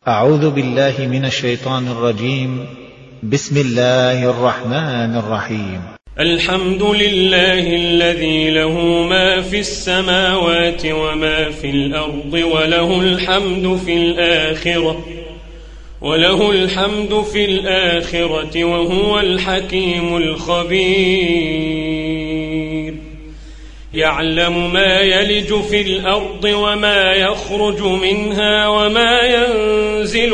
أعوذ بالله من الشيطان الرجيم. بسم الله الرحمن الرحيم. الحمد لله الذي له ما في السماوات وما في الأرض وله الحمد في الآخرة وهو الحكيم الخبير. يعلم ما يلج في الأرض وما يخرج منها وما ينزل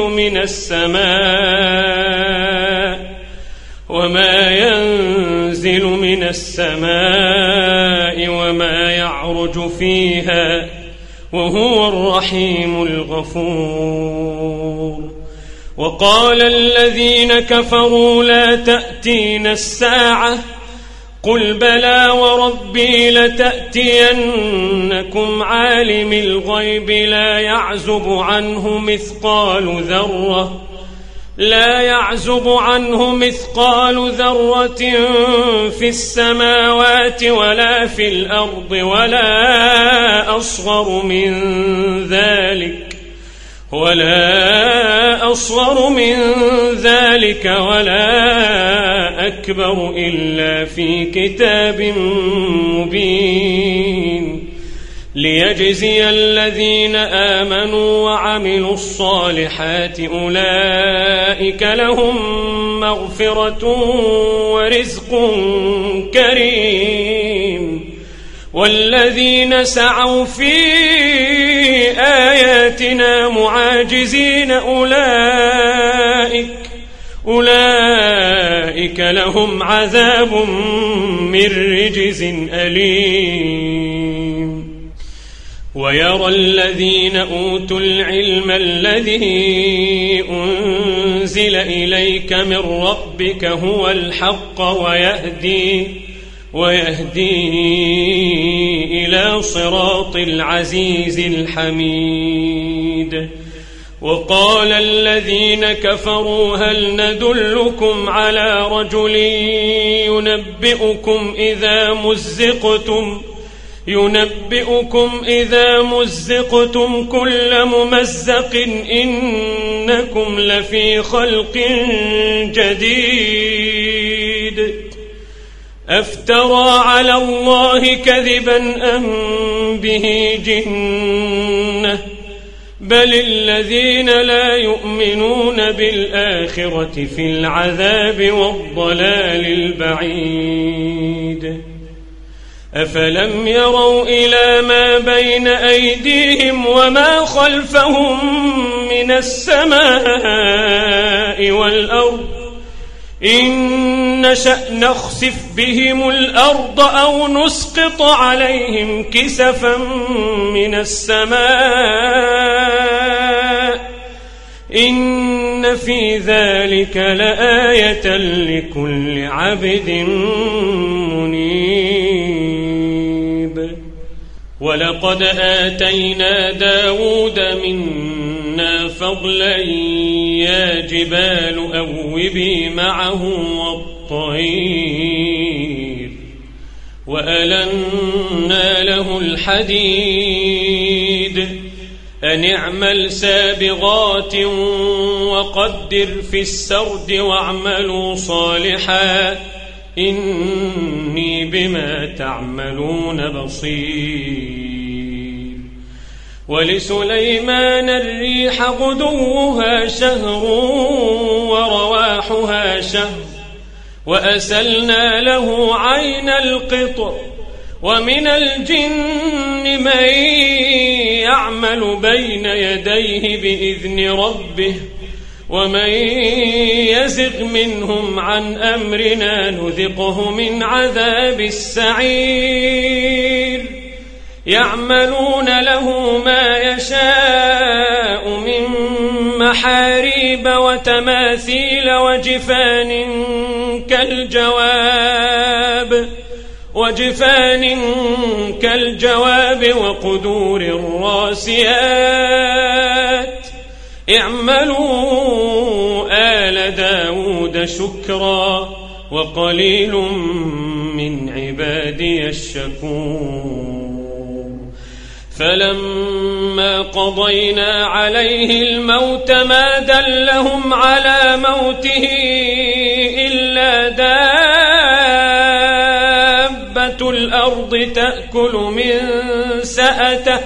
من السماء وما يعرج فيها وهو الرحيم الغفور. وقال الذين كفروا لا تأتينا الساعة قل بلى وربي لتأتينكم عالم الغيب لا يعزب عنه مثقال ذرة في السماوات ولا في الأرض ولا أصغر من ذلك ولا أكبر إلا في كتاب مبين. ليجزي الذين آمنوا وعملوا الصالحات أولئك لهم مغفرة ورزق كريم. والذين سعوا في آياتنا معاجزين أولئك لهم عذاب من رجز أليم. ويرى الذين أوتوا العلم الذي أنزل إليك من ربك هو الحق ويهدي إلى صراط العزيز الحميد. وقال الذين كفروا هل ندلكم على رجل ينبئكم إذا مزقتم كل ممزق إنكم لفي خلق جديد. أفترى على الله كذبا أم به جنة بل الذين لا يؤمنون بالآخرة في العذاب والضلال البعيد. أفلم يروا إلى ما بين أيديهم وما خلفهم من السماء والأرض إن نشأ نخسف بهم الأرض أو نسقط عليهم كسفا من السماء إن في ذلك لآية لكل عبد منيب. ولقد آتينا داود منا فضلا يا جبال أوبي معه والطير وألنا له الحديد أن اعمل سابغات وقدر في السرد واعملوا صالحا إني بما تعملون بصير. ولسليمان الريح غدوها شهر ورواحها شهر وأسلنا له عين القطر. ومن الجن من يعمل بين يديه بإذن ربه ومن يزغ منهم عن أمرنا نذقه من عذاب السعير. يعملون له ما يشاء من محاريب وتماثيل وجفان كالجواب وقدور الراسيات. اعملوا آل داود شكرا وقليل من عبادي الشكور. فلما قضينا عليه الموت ما دلهم على موته إلا دابة الأرض تأكل من سأته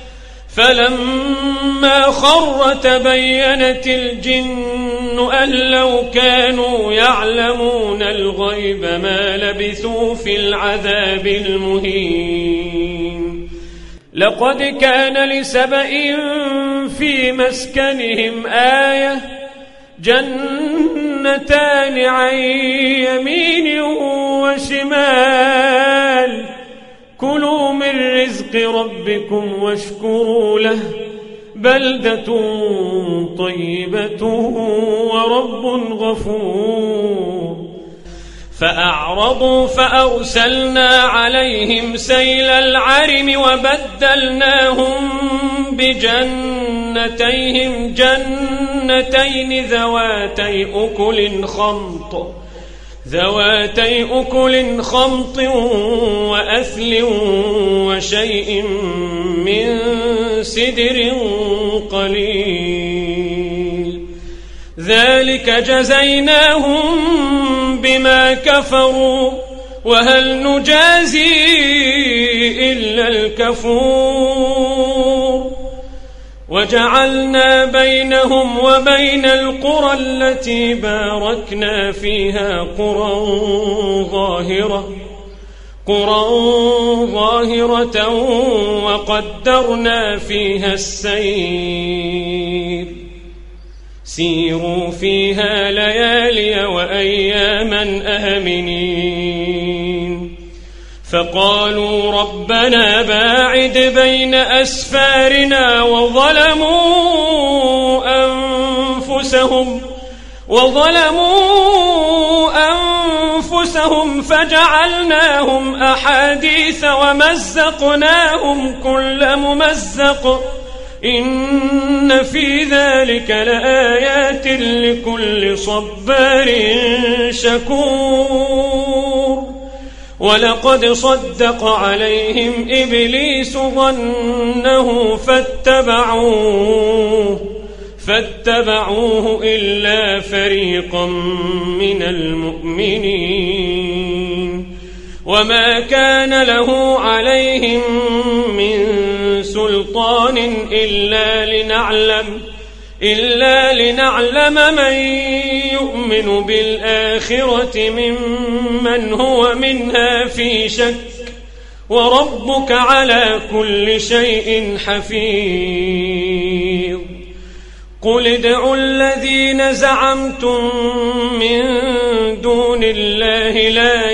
فلما خر تبينت الجن أن لو كانوا يعلمون الغيب ما لبثوا في العذاب المهين. لقد كان لسبإ في مسكنهم آية جنتان عن يمين وشمال كلوا من رزق ربكم واشكروا له بلدة طيبة ورب غفور. فأعرضوا فأرسلنا عليهم سيل العرم وبدلناهم بجنتيهم جنتين ذواتي أكل خمط وأثل وشيء من سدر قليل ذلك جزيناهم بما كفروا وهل نجازي إلا الكفور. وجعلنا بينهم وبين القرى التي باركنا فيها قرى ظاهرة وقدرنا فيها السير سيروا فيها ليالي وأياما آمنين. فقالوا ربنا باعد بين أسفارنا وظلموا أنفسهم فجعلناهم أحاديث ومزقناهم كل ممزق إن في ذلك لآيات لكل صبار شكور. ولقد صدق عليهم إبليس ظنه فاتبعوه إلا فريقا من المؤمنين وما كان له عليهم من سلطان إلا لنعلم من يؤمن بالآخرة ممن هو منها في شك وربك على كل شيء حفيظ. قل ادعوا الذين زعمتم من دون الله لا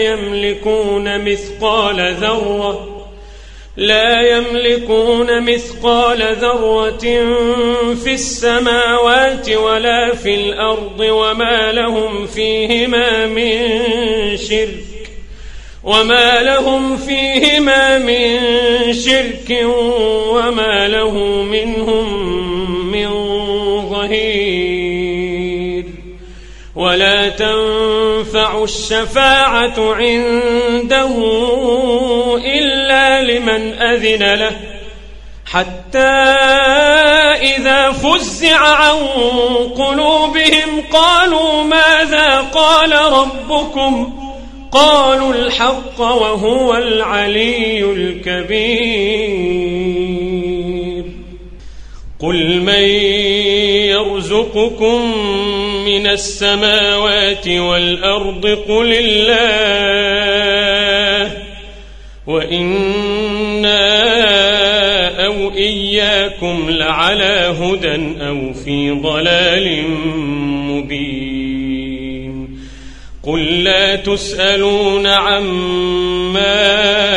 يملكون مثقال ذرة في السماوات ولا في الأرض وما لهم فيهما من شرك وما له منهم من ظهير. ولا تنفع الشفاعة عنده إلا لمن أذن له حتى إذا فزع عن قلوبهم قالوا ماذا قال ربكم قالوا الحق وهو العلي الكبير. قل من يرزقكم من السماوات والأرض قل الله وإنا أو إياكم لعلى هدى أو في ضلال مبين. قل لا تسألون عما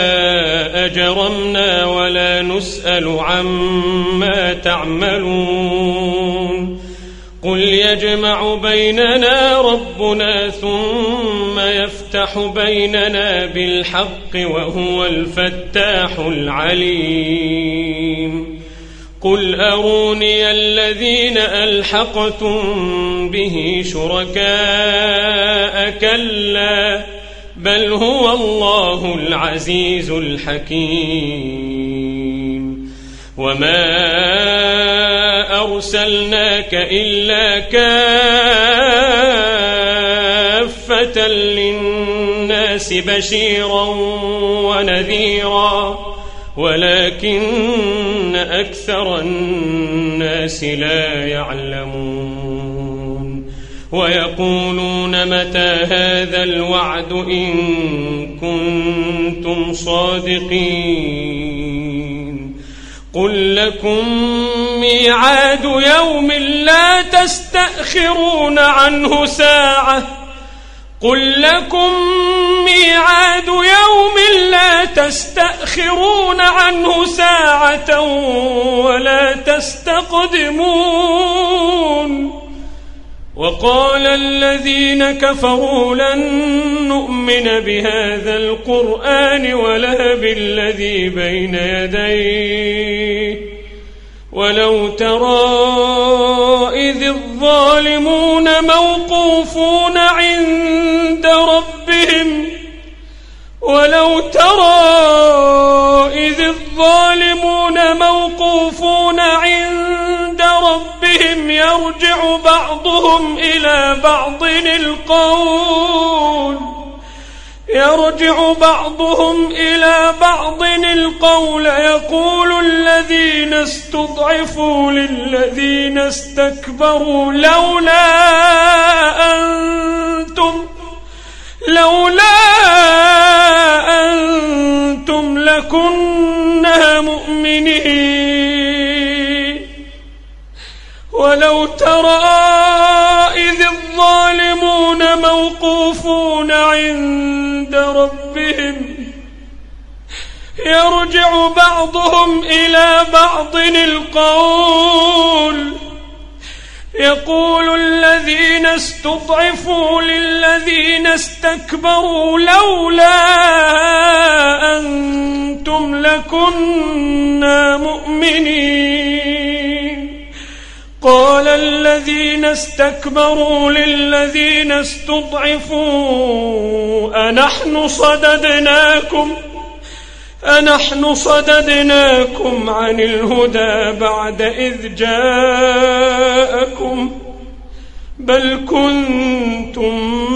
أجرمنا ولا نسأل عما تعملون. قل يجمع بيننا ربنا ثم يفتح بيننا بالحق وهو الفتاح العليم. قل أروني الذين ألحقتم به شركاء كلا بل هو الله العزيز الحكيم. وما أرسلناك إلا كافة للناس بشيرا ونذيرا ولكن أكثر الناس لا يعلمون ويقولون متى هذا الوعد إن كنتم صادقين قل لكم ميعاد يوم لا تستأخرون عنه ساعة قل لكم ميعاد يوم لا تستأخرون عنه ساعة ولا تستقدمون وقال الذين كفروا لن نؤمن بهذا القرآن ولا بالذي بين يديه ولو ترى إذ الظالمون موقوفون عند ربهم يرجع بعضهم إلى بعض القول يقول الذين استضعفوا للذين استكبروا لولا أنتم لكنا مؤمنين ولو ترى إذ الظالمون موقوفون عند ربهم يرجع بعضهم إلى بعض القول يقول الذين استضعفوا للذين استكبروا لولا أنتم لكنا مؤمنين قال الذين استكبروا للذين استضعفوا أنحن صددناكم عن الهدى بعد إذ جاءكم بل كنتم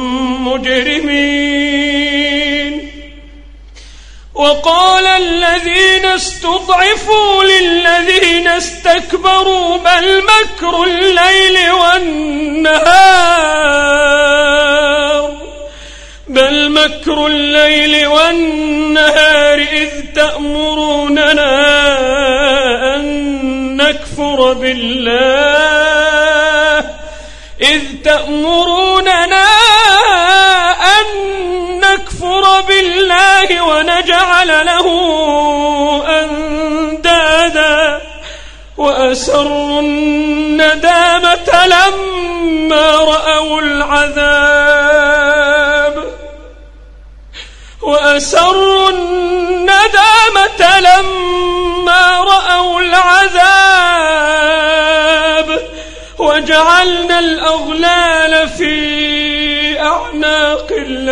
مجرمين وقال الذين استضعفوا للذين استكبروا بل مكر الليل والنهار إذ تأمروننا أن نكفر بالله ونجعل له أندادا وأسروا الندامة لما رأوا العذاب وجعلنا الأغلال في أعناق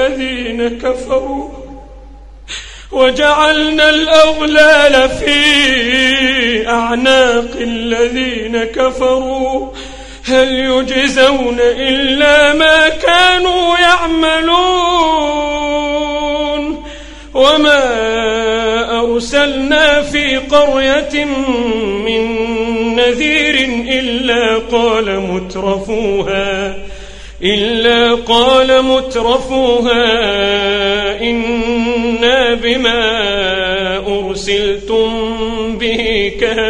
الذين كفروا هل يجزون إلا ما كانوا يعملون وما أرسلنا في قرية من نذير إلا قال مترفوها إنا بما أرسلتم به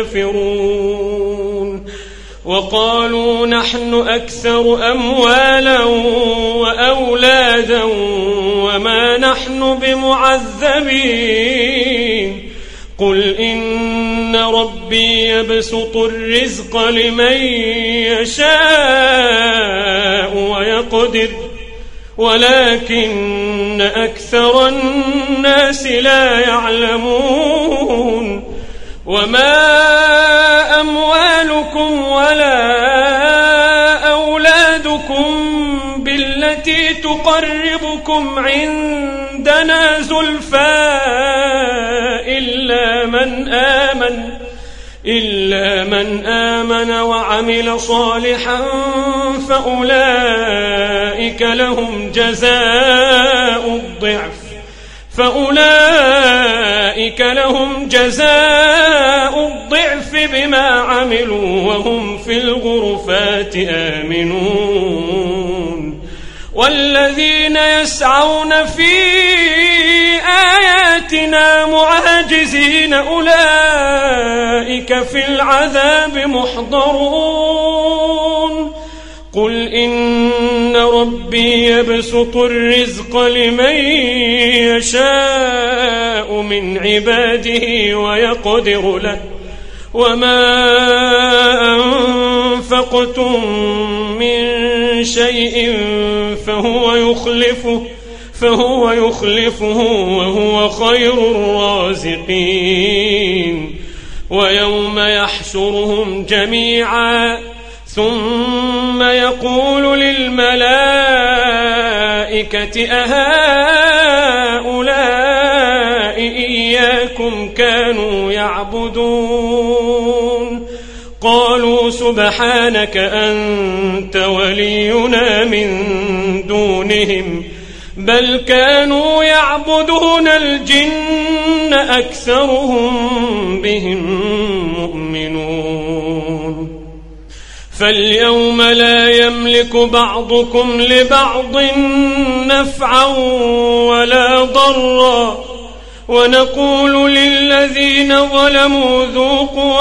كافرون وقالوا نحن أكثر أموالا وأولادا وما نحن بمعذبين قل إن ربي يبسط الرزق لمن يشاء ويقدر ولكن أكثر الناس لا يعلمون وما أموالكم ولا أولادكم بالتي تقربكم إلا من آمن وعمل صالحا فأولئك لهم جزاء الضعف بما عملوا وهم في الغرفات آمنون. والذين يسعون في آياتنا معاجزين أولئك في العذاب محضرون. قل إن ربي يبسط الرزق لمن يشاء من عباده ويقدر له وما أنفقتم من شيء فهو يخلفه وهو خير الرازقين. ويوم يحشرهم جميعا ثم يقول للملائكة أهؤلاء إياكم كانوا يعبدون؟ قالوا سبحانك أنت ولينا من دونهم بل كانوا يعبدون الجن أكثرهم بهم مؤمنون. فاليوم لا يملك بعضكم لبعض نفعا ولا ضرا ونقول للذين ظلموا ذوقوا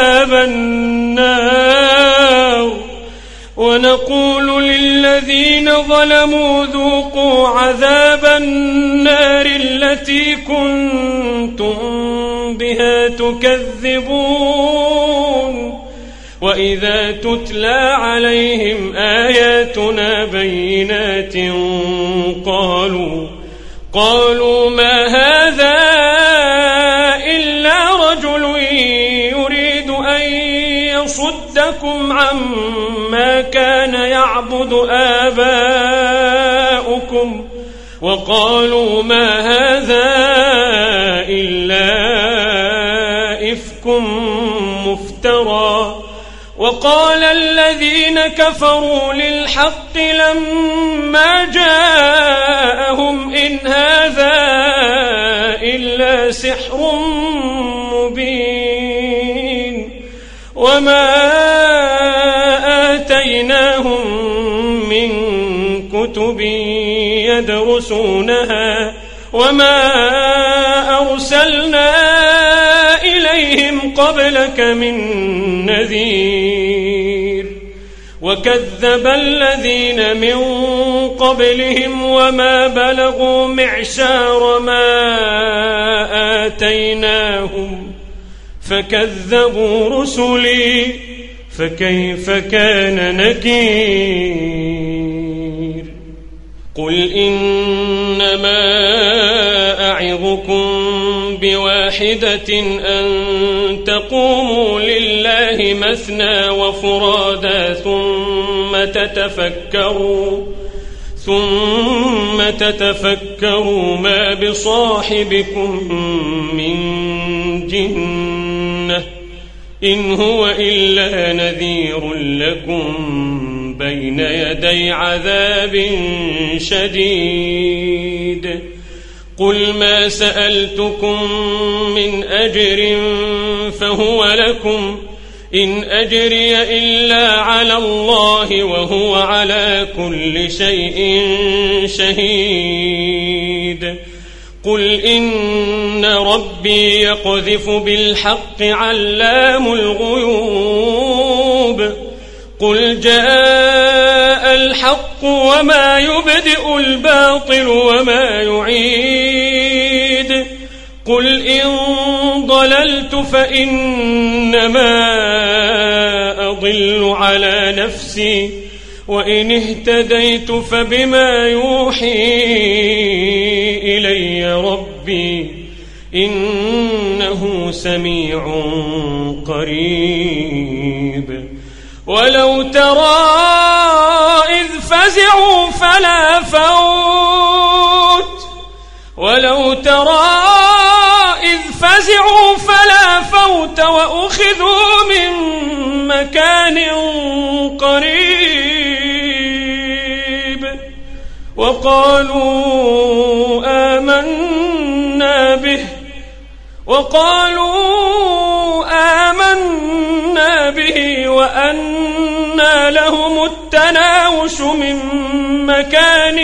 عذاب النار التي كنتم بها تكذبون. وإذا تتلى عليهم آياتنا بينات قالوا ما هذا إلا رجل يريد أن يصدكم عما كان يعبد آباؤكم وقالوا ما هذا إلا إفك مفترى. وقال الذين كفروا للحق لما جاءهم إن هذا إلا سحر مبين. وما آتيناهم من كتب يدرسونها وما أرسلنا إليهم قبلك من نذير. وكذب الذين من قبلهم وما بلغوا معشار ما آتيناهم فكذبوا رسلي فكيف كان نكير. قل إنما أعظكم بواحدة أن تقوموا لله مثنى وفرادا ثم تتفكروا ما بصاحبكم من جنة إن هو إلا نذير لكم بين يدي عذاب شديد. قل ما سألتكم من أجر فهو لكم إن أجري إلا على الله وهو على كل شيء شهيد. قل إن ربي يقذف بالحق علام الغيوب. قل جاء الحق وما يبدئ الباطل وما يعيد. قل إن ضللت فإنما أضل على نفسي وإن اهتديت فبما يوحي إلي ربي إنه سميع قريب. ولو ترى إذ فزعوا فلا فوت وأخذوا من مكان قريب وقالوا آمنا به وأنى لهم التناوش من مكان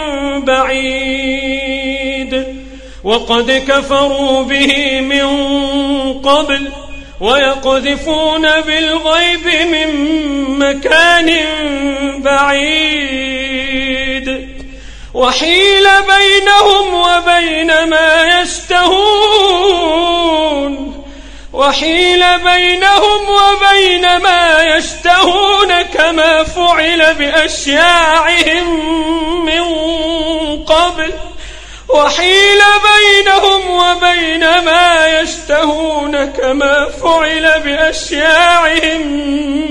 بعيد وقد كفروا به من قبل ويقذفون بالغيب من مكان بعيد وحيل بينهم وبين ما يشتهون كما فعل بأشياعهم من قبل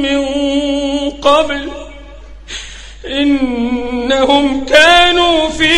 إنهم كانوا في